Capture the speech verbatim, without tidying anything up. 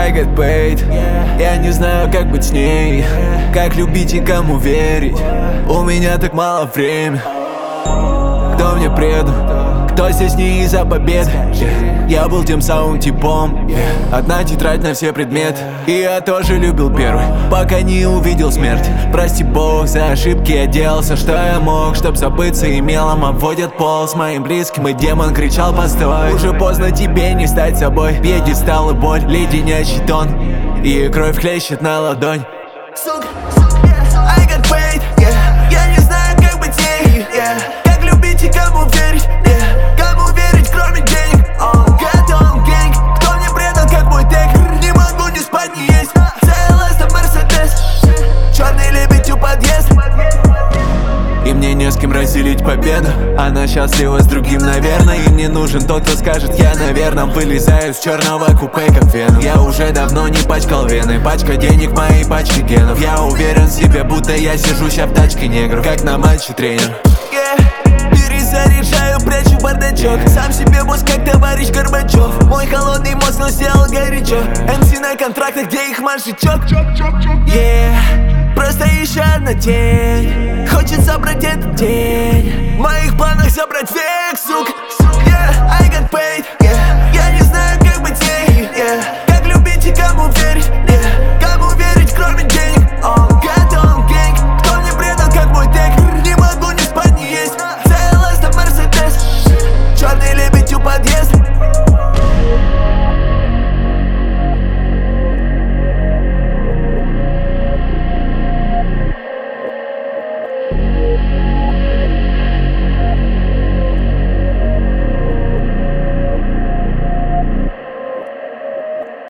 I got paid. Я не знаю, как быть с ней, как любить и кому верить. У меня так мало времени. Кто мне предан, кто здесь не из-за победы. yeah. Я был тем самым типом, yeah. Одна тетрадь на все предметы. И я тоже любил первый, пока не увидел смерть. Прости Бог за ошибки, я делал все, что я мог, чтоб забыться, и мелом обводят пол с моим близким. И демон кричал: постой, уже поздно тебе не стать собой. Пьедестал и боль, леденящий тон, и кровь хлещет на ладонь. Сука, I got paid, yeah. Я не знаю, как быть с ней, yeah. Как любить и кому верить, yeah. Кому верить, кроме денег. oh. Got on gang, кто мне предан, как мой тег. Не могу ни спать, ни есть. си эл эс на Мерседес, черный лебедь у подъезда. И мне не с кем разделить победу. Она счастлива с другим, наверное. И мне нужен тот, кто скажет: я, наверное, вылезаю с черного купе, как Веном. Я уже давно не пачкал вены, пачка денег в моей пачке генов. Я уверен в себе, будто я сижу ща в тачке негров, как на матче тренер. yeah. Перезаряжаю, прячу бардачок. Сам себе босс, как товарищ Горбачев. Мой холодный мозг, но сделал горячо. эм си на контрактах, где их маршичок. yeah. Просто еще одна тень хочет забрать этот день. В моих планах забрать век, сука. yeah. I got paid, yeah.